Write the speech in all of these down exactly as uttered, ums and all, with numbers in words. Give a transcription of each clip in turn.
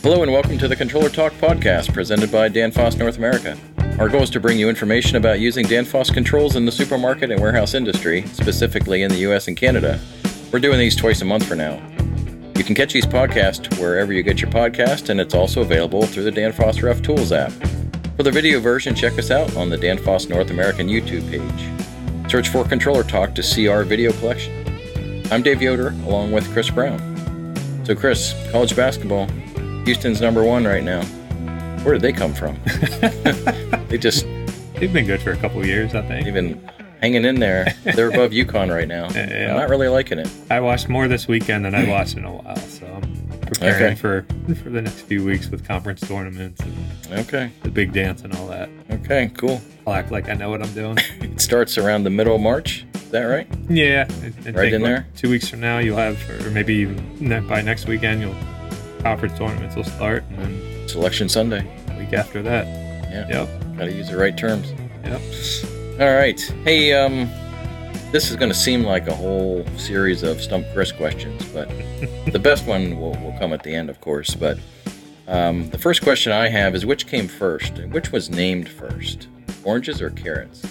Hello and welcome to the Controller Talk podcast presented by Danfoss North America. Our goal is to bring you information about using Danfoss controls in the supermarket and warehouse industry, specifically in the U S and Canada. We're doing these twice a month for now. You can catch these podcasts wherever you get your podcast, and it's also available through the Danfoss Ref Tools app. For the video version, check us out on the Danfoss North American YouTube page. Search for Controller Talk to see our video collection. I'm Dave Yoder, along with Chris Brown. So Chris, college basketball, Houston's number one right now. Where did they come from? They just... They've been good for a couple of years, I think. They've been hanging in there. They're above UConn right now. Yeah. I'm not really liking it. I watched more this weekend than I watched in a while, so I'm preparing Okay. for, for the next few weeks with conference tournaments and Okay. the big dance and all that. Okay, cool. I'll act like I know what I'm doing. It starts around the middle of March. Is that right? Yeah. I, I Right think, in like, there? Two weeks from now, you'll have, or maybe even ne- by next weekend, you'll conference tournaments will start, and then Selection Sunday. a week after that. Yeah. Yep. Got to use the right terms. Yep. All right. Hey, um, this is going to seem like a whole series of Stump Chris questions, but the best one will, will come at the end, of course. But um, the first question I have is, which came first? Which was named first? Oranges or carrots?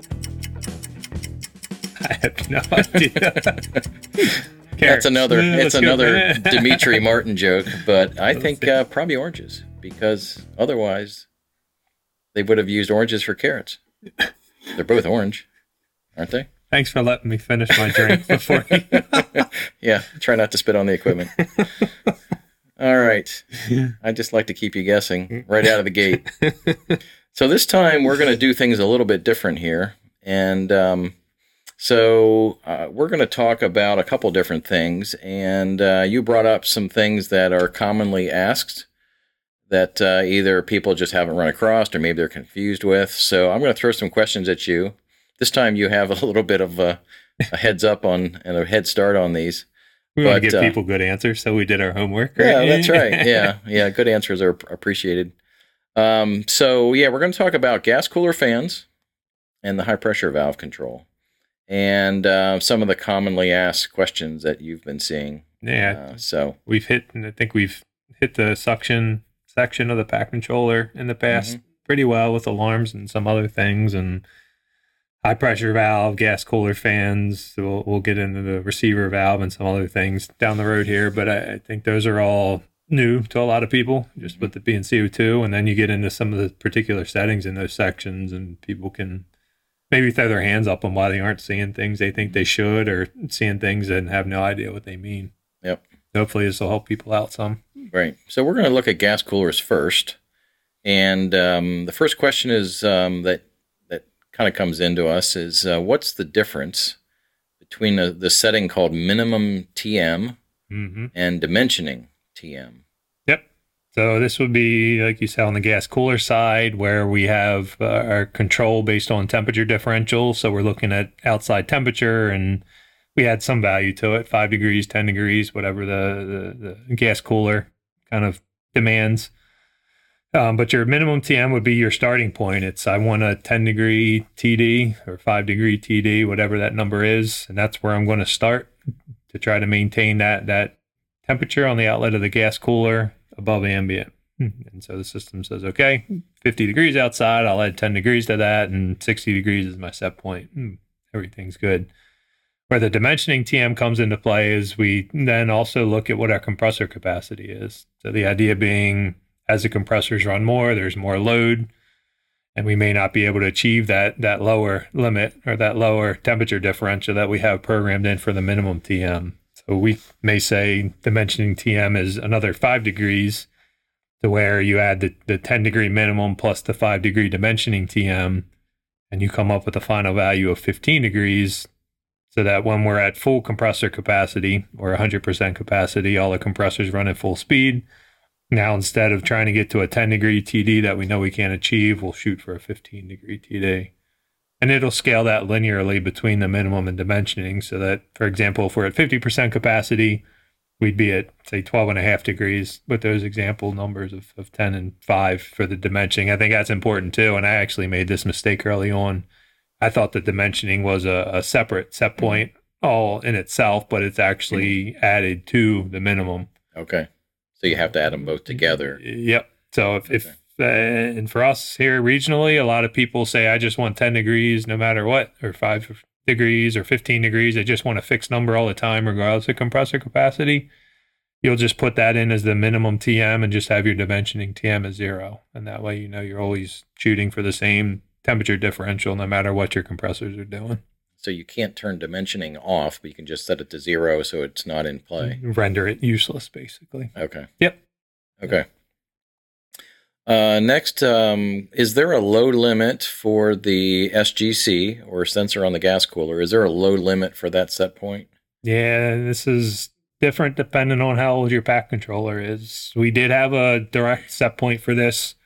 I have no idea. That's another. Yeah, it's let's go. another Dimitri Martin joke, but I Let's think see. uh, probably oranges, because otherwise they would have used oranges for carrots. They're both orange, aren't they? Thanks for letting me finish my drink before you. Yeah. Try not to spit on the equipment. All right. I just like to keep you guessing right out of the gate. So this time we're going to do things a little bit different here, and um, so uh, we're going to talk about a couple different things, and uh, you brought up some things that are commonly asked that uh, either people just haven't run across or maybe they're confused with. So I'm going to throw some questions at you. This time you have a little bit of a, a heads up on and a head start on these. We want But, to give uh, people good answers, so we did our homework. Yeah, Right? that's right. Yeah, yeah, good answers are appreciated. Um, so yeah, we're going to talk about gas cooler fans and the high pressure valve control, and uh, some of the commonly asked questions that you've been seeing. Yeah, Uh, so we've hit, and I think we've hit the suction section of the pack controller in the past Mhm. pretty well with alarms and some other things, and high pressure valve, gas cooler fans. So we'll, we'll get into the receiver valve and some other things down the road here, but I, I think those are all new to a lot of people, just with it being C O two, and then you get into some of the particular settings in those sections, and people can maybe throw their hands up on why they aren't seeing things they think they should, or seeing things and have no idea what they mean. Yep. Hopefully this will help people out some. right. So we're going to look at gas coolers first, and um, the first question is um, that that kind of comes into us is uh, what's the difference between the, the setting called minimum T M Mm-hmm. and dimensioning T M? Yep. So this would be, like you said, on the gas cooler side, where we have uh, our control based on temperature differential. So we're looking at outside temperature, and we add some value to it, five degrees, ten degrees, whatever the, the, the gas cooler kind of demands. Um, but your minimum T M would be your starting point. It's, I want a ten degree T D or five degree T D, whatever that number is. And that's where I'm going to start to try to maintain that, that temperature on the outlet of the gas cooler above ambient. And so the system says, okay, fifty degrees outside, I'll add ten degrees to that, and sixty degrees is my set point. Hmm, everything's good. Where the dimensioning T M comes into play is we then also look at what our compressor capacity is. So the idea being, as the compressors run more, there's more load, and we may not be able to achieve that that lower limit or that lower temperature differential that we have programmed in for the minimum T M. So we may say dimensioning T M is another five degrees, to where you add the, the ten degree minimum plus the five degree dimensioning T M, and you come up with a final value of fifteen degrees, so that when we're at full compressor capacity or one hundred percent capacity, all the compressors run at full speed. Now, instead of trying to get to a ten degree T D that we know we can't achieve, we'll shoot for a fifteen degree T D. And it'll scale that linearly between the minimum and dimensioning, so that, for example, if we're at fifty percent capacity, we'd be at, say, twelve and a half degrees with those example numbers of, of ten and five for the dimensioning. I think that's important too. And I actually made this mistake early on. I thought the dimensioning was a, a separate set point all in itself, but it's actually added to the minimum. Okay. So you have to add them both together. Yep. So if, Okay. if uh, and for us here regionally, a lot of people say, I just want ten degrees no matter what, or five degrees or fifteen degrees. They just want a fixed number all the time, regardless of compressor capacity. You'll just put that in as the minimum T M and just have your dimensioning T M as zero. And that way, you know, you're always shooting for the same temperature differential no matter what your compressors are doing. So you can't turn dimensioning off, but you can just set it to zero so it's not in play. Render it useless, basically. Okay. Yep. Okay. Uh, next, um, is there a load limit for the S G C or sensor on the gas cooler? Is there a load limit for that set point? Yeah, this is different depending on how old your pack controller is. We did have a direct set point for this.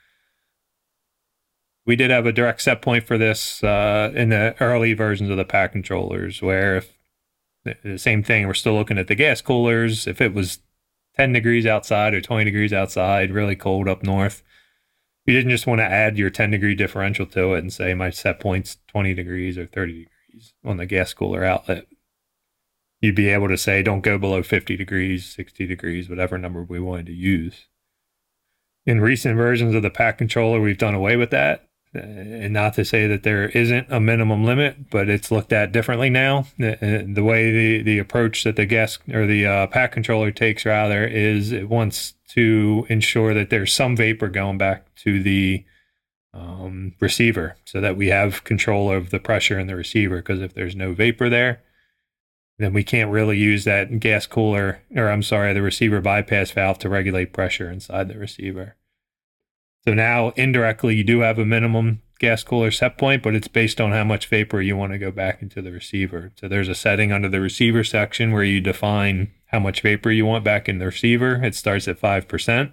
We did have a direct set point for this uh, in the early versions of the pack controllers, where if the same thing, we're still looking at the gas coolers. If it was ten degrees outside or twenty degrees outside, really cold up north, you didn't just want to add your ten degree differential to it and say my set point's twenty degrees or thirty degrees on the gas cooler outlet. You'd be able to say, don't go below fifty degrees, sixty degrees, whatever number we wanted to use. In recent versions of the pack controller, we've done away with that. And not to say that there isn't a minimum limit, but it's looked at differently now. The, the way the, the approach that the gas or the uh, pack controller takes, rather, is it wants to ensure that there's some vapor going back to the um, receiver so that we have control of the pressure in the receiver. Because if there's no vapor there, then we can't really use that gas cooler, or I'm sorry, the receiver bypass valve to regulate pressure inside the receiver. So now, indirectly, you do have a minimum gas cooler set point, but it's based on how much vapor you want to go back into the receiver. So there's a setting under the receiver section where you define how much vapor you want back in the receiver. It starts at five percent.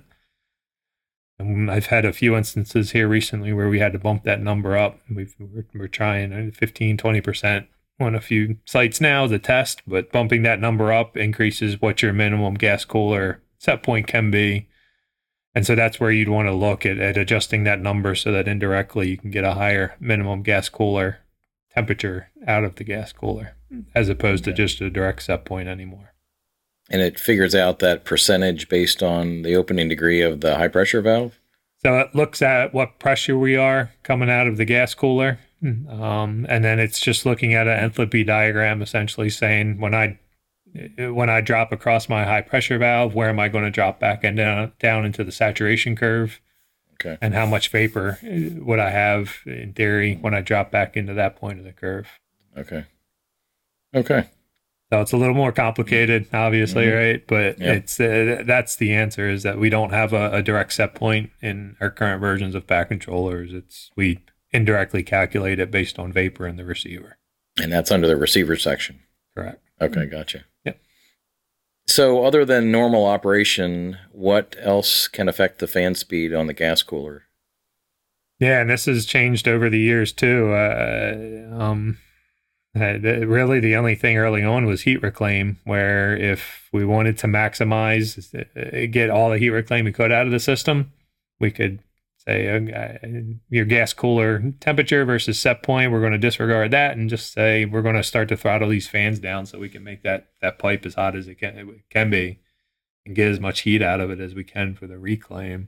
And I've had a few instances here recently where we had to bump that number up. We've, we're, we're trying fifteen, twenty percent on a few sites now as a test, but bumping that number up increases what your minimum gas cooler set point can be. And so that's where you'd want to look at, at adjusting that number so that indirectly you can get a higher minimum gas cooler temperature out of the gas cooler, as opposed okay. to just a direct set point anymore. And it figures out that percentage based on the opening degree of the high pressure valve? So it looks at what pressure we are coming out of the gas cooler. Um, and then it's just looking at an enthalpy diagram, essentially saying when I when I drop across my high pressure valve, where am I going to drop back and down, down into the saturation curve? Okay. And how much vapor would I have in theory when I drop back into that point of the curve? Okay. Okay. So it's a little more complicated, obviously, mm-hmm. right? But yep. it's uh, that's the answer, is that we don't have a, a direct set point in our current versions of pack controllers. It's we indirectly calculate it based on vapor in the receiver. And that's under the receiver section. Correct. Okay, gotcha. Yep. So other than normal operation, what else can affect the fan speed on the gas cooler? Yeah, and this has changed over the years too. Uh, um, uh, the, really, the only thing early on was heat reclaim, where if we wanted to maximize, uh, get all the heat reclaim we could out of the system, we could say uh, your gas cooler temperature versus set point, we're going to disregard that and just say we're going to start to throttle these fans down so we can make that, that pipe as hot as it can, it can be and get as much heat out of it as we can for the reclaim.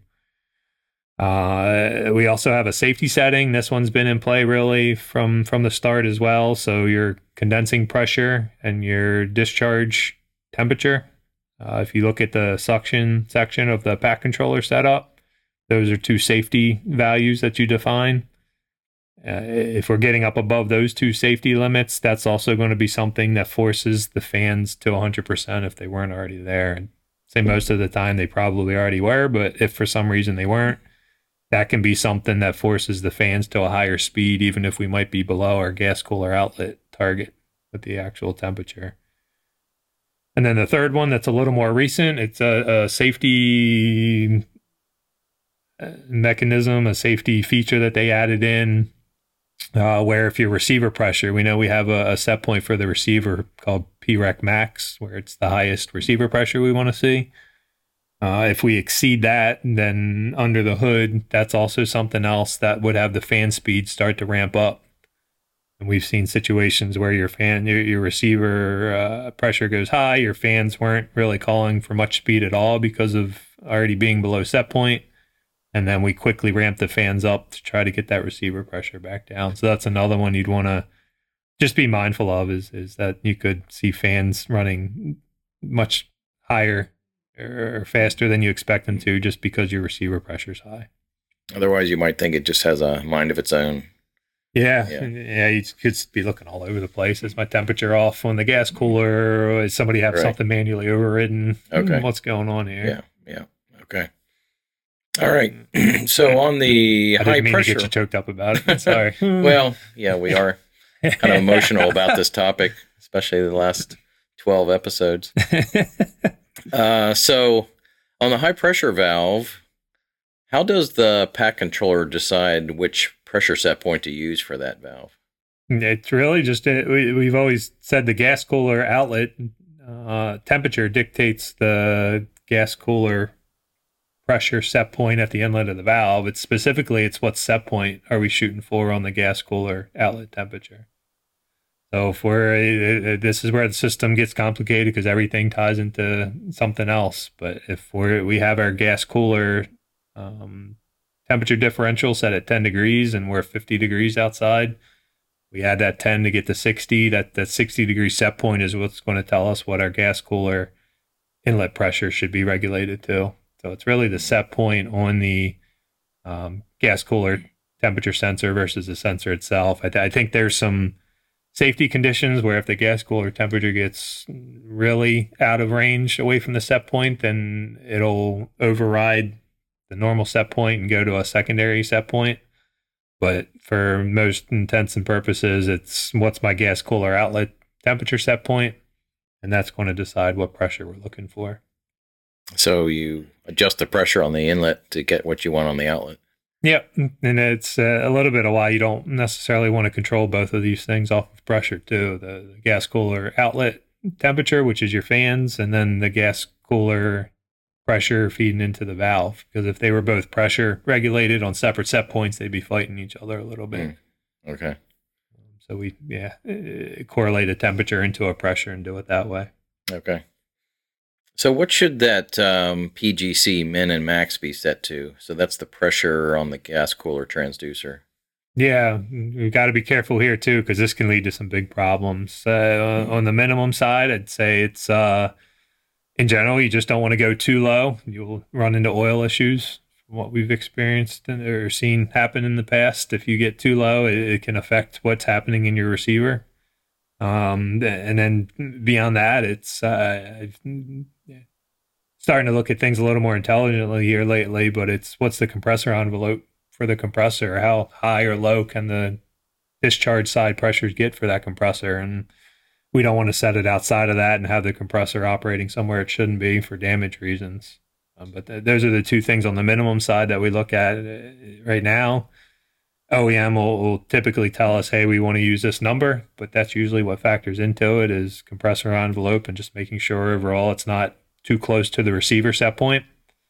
Uh, we also have a safety setting. This one's been in play really from, from the start as well. So your condensing pressure and your discharge temperature. Uh, if you look at the suction section of the pack controller setup, those are two safety values that you define. Uh, if we're getting up above those two safety limits, that's also going to be something that forces the fans to one hundred percent if they weren't already there. And say most of the time they probably already were, but if for some reason they weren't, that can be something that forces the fans to a higher speed, even if we might be below our gas cooler outlet target with the actual temperature. And then the third one that's a little more recent, it's a, a safety mechanism, a safety feature that they added in, uh, where if your receiver pressure, we know we have a, a set point for the receiver called P REC max, where it's the highest receiver pressure we want to see. Uh, if we exceed that, then under the hood, that's also something else that would have the fan speed start to ramp up. And we've seen situations where your fan, your, your receiver uh, pressure goes high, your fans weren't really calling for much speed at all because of already being below set point. And then we quickly ramp the fans up to try to get that receiver pressure back down. So that's another one you'd want to just be mindful of is, is that you could see fans running much higher or faster than you expect them to just because your receiver pressure is high. Otherwise, you might think it just has a mind of its own. Yeah, yeah, yeah, you could be looking all over the place. Is my temperature off on the gas cooler? Is somebody have right. something manually overridden? Okay. What's going on here? Yeah, yeah, okay. All right. So on the I high didn't mean pressure, to get you choked up about it. Sorry. Well, yeah, we are kind of emotional about this topic, especially the last twelve episodes. uh, so on the high pressure valve, how does the pack controller decide which pressure set point to use for that valve? It's really just, uh, we, we've always said the gas cooler outlet uh, temperature dictates the gas cooler pressure set point at the inlet of the valve. It's specifically, it's what set point are we shooting for on the gas cooler outlet temperature. So if we're, uh, this is where the system gets complicated because everything ties into something else. But if we're, we have our gas cooler um, temperature differential set at ten degrees and we're fifty degrees outside, we add that ten to get to sixty. That, that sixty degree set point is what's going to tell us what our gas cooler inlet pressure should be regulated to. So it's really the set point on the um, gas cooler temperature sensor versus the sensor itself. I, th- I think there's some safety conditions where if the gas cooler temperature gets really out of range away from the set point, then it'll override the normal set point and go to a secondary set point. But for most intents and purposes, it's what's my gas cooler outlet temperature set point, and that's going to decide what pressure we're looking for. So you adjust the pressure on the inlet to get what you want on the outlet. Yep, and it's uh, a little bit of why you don't necessarily want to control both of these things off of pressure too. The, the gas cooler outlet temperature, which is your fans, and then the gas cooler pressure feeding into the valve. Because if they were both pressure regulated on separate set points, they'd be fighting each other a little bit. Mm. Okay. So we, yeah, uh, correlate a temperature into a pressure and do it that way. Okay. So what should that um, P G C min and max be set to? So that's the pressure on the gas cooler transducer. Yeah, we've got to be careful here too, because this can lead to some big problems. Uh, mm-hmm. On the minimum side, I'd say it's, uh, in general, you just don't want to go too low. You'll run into oil issues from what we've experienced or seen happen in the past. If you get too low, it, it can affect what's happening in your receiver. Um, and then beyond that, it's uh, I've, starting to look at things a little more intelligently here lately, but it's what's the compressor envelope for the compressor? How high or low can the discharge side pressures get for that compressor? And we don't want to set it outside of that and have the compressor operating somewhere it shouldn't be for damage reasons. Um, but th- those are the two things on the minimum side that we look at uh, right now. O E M will, will typically tell us, hey, we want to use this number, but that's usually what factors into it is compressor envelope and just making sure overall it's not too close to the receiver set point.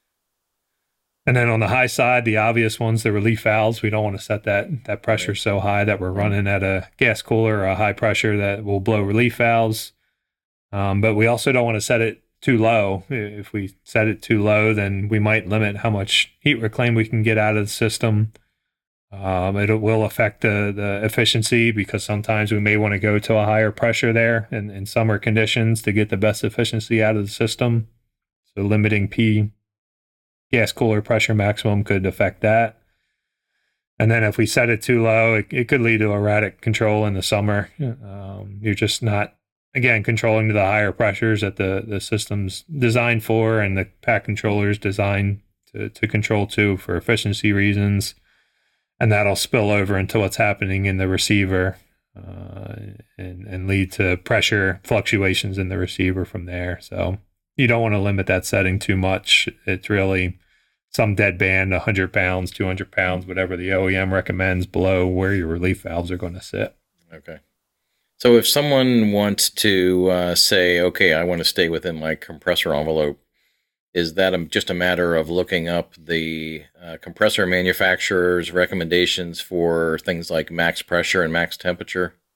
And then on the high side, the obvious ones, the relief valves, we don't want to set that that pressure so high that we're running at a gas cooler or a high pressure that will blow relief valves. Um, but we also don't want to set it too low. If we set it too low, then we might limit how much heat reclaim we can get out of the system. Um, it will affect the, the efficiency because sometimes we may want to go to a higher pressure there in, in summer conditions to get the best efficiency out of the system. So limiting P gas cooler pressure maximum could affect that. And then if we set it too low, it, it could lead to erratic control in the summer. Um, you're just not, again, controlling to the higher pressures that the, the system's designed for and the pack controller's designed to, to control to for efficiency reasons. And that'll spill over into what's happening in the receiver uh, and, and lead to pressure fluctuations in the receiver from there. So you don't want to limit that setting too much. It's really some dead band, one hundred pounds, two hundred pounds, whatever the O E M recommends below where your relief valves are going to sit. Okay. So if someone wants to uh, say, okay, I want to stay within my compressor envelope, is that a, just a matter of looking up the uh, compressor manufacturer's recommendations for things like max pressure and max temperature? Yep.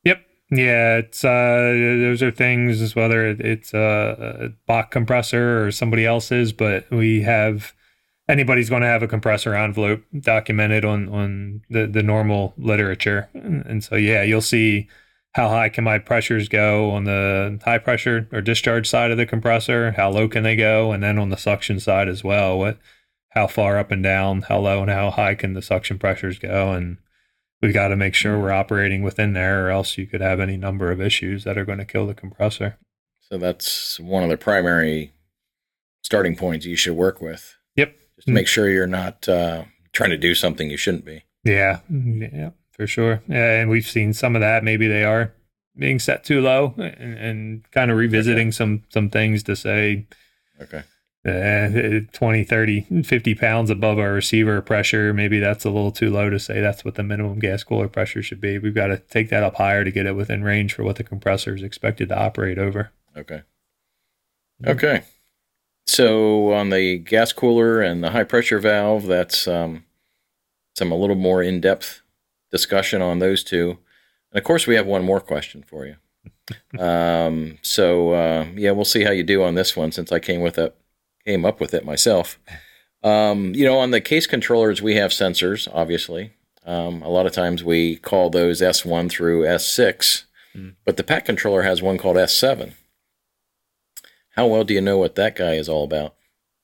Yeah, it's uh, those are things, whether it's a, a Bach compressor or somebody else's, but we have anybody's going to have a compressor envelope documented on on the the normal literature, and, and so yeah, you'll see how high can my pressures go on the high pressure or discharge side of the compressor, how low can they go, and then on the suction side as well, what how far up and down, how low and how high can the suction pressures go, and we got to make sure we're operating within there, or else you could have any number of issues that are going to kill the compressor. So that's one of the primary starting points you should work with. Yep. Just to make sure you're not uh, trying to do something you shouldn't be. Yeah, yeah, for sure. Yeah, and we've seen some of that. Maybe they are being set too low, and, and kind of revisiting okay. some some things to say, okay. Uh, twenty, thirty, fifty pounds above our receiver pressure. Maybe that's a little too low to say that's what the minimum gas cooler pressure should be. We've got to take that up higher to get it within range for what the compressor is expected to operate over. Okay. Okay. So on the gas cooler and the high pressure valve, that's um, some a little more in-depth discussion on those two. And of course, we have one more question for you. um, so uh, yeah, we'll see how you do on this one since I came with it. Came up with it myself. Um, you know, on the case controllers, we have sensors, obviously. Um, a lot of times we call those S one through S six, mm. but the pack controller has one called S seven. How well do you know what that guy is all about?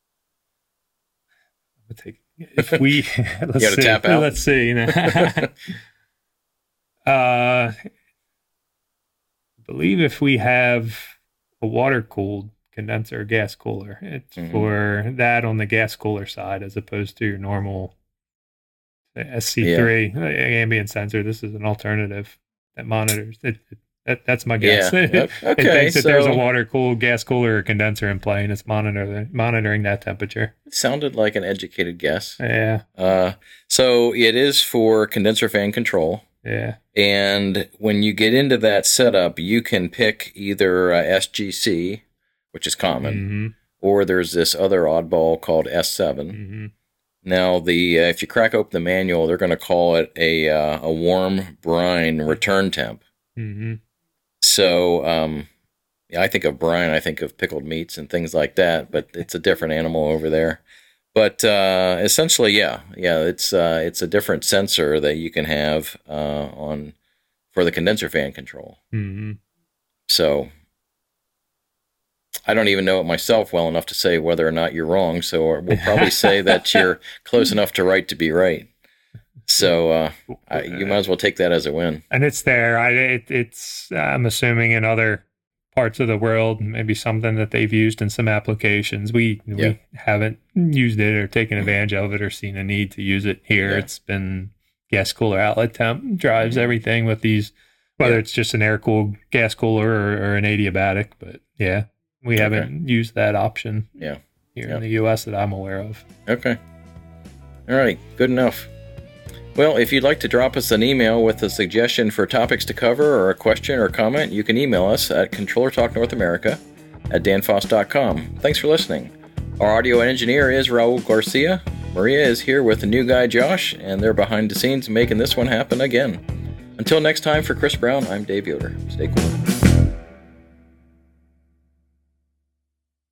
If we, let's you got to tap out? Let's see. uh, I believe if we have a water-cooled condenser gas cooler, it's mm-hmm. for that on the gas cooler side as opposed to your normal S C three yeah. ambient sensor. This is an alternative that monitors it. it that, that's my guess. Yeah. Yep. Okay, it thinks that so there's a water cooled gas cooler or condenser in play, and it's monitor, monitoring that temperature. It sounded like an educated guess. Yeah. Uh, so it is for condenser fan control. Yeah. And when you get into that setup, you can pick either uh, S G C, which is common, mm-hmm. or there's this other oddball called S seven. Mm-hmm. Now, the uh, if you crack open the manual, they're going to call it a uh, a warm brine return temp. Mm-hmm. So, um, yeah, I think of brine, I think of pickled meats and things like that, but it's a different animal over there. But uh, essentially, yeah, yeah, it's uh, it's a different sensor that you can have uh, on for the condenser fan control. Mm-hmm. So I don't even know it myself well enough to say whether or not you're wrong. So we'll probably say that you're close enough to right to be right. So uh, I, you might as well take that as a win. And it's there. I it, it's I'm assuming in other parts of the world, maybe something that they've used in some applications. We yeah. we haven't used it or taken advantage of it or seen a need to use it here. Yeah. It's been gas cooler outlet temp drives mm-hmm. everything with these, whether yeah. it's just an air cooled gas cooler or, or an adiabatic. But yeah, we okay. haven't used that option yeah. here yeah. in the U S that I'm aware of. Okay. All right. Good enough. Well, if you'd like to drop us an email with a suggestion for topics to cover or a question or comment, you can email us at controller talk north america at danfoss dot com. Thanks for listening. Our audio engineer is Raul Garcia. Maria is here with the new guy, Josh, and they're behind the scenes making this one happen again. Until next time, for Chris Brown, I'm Dave Yoder. Stay cool.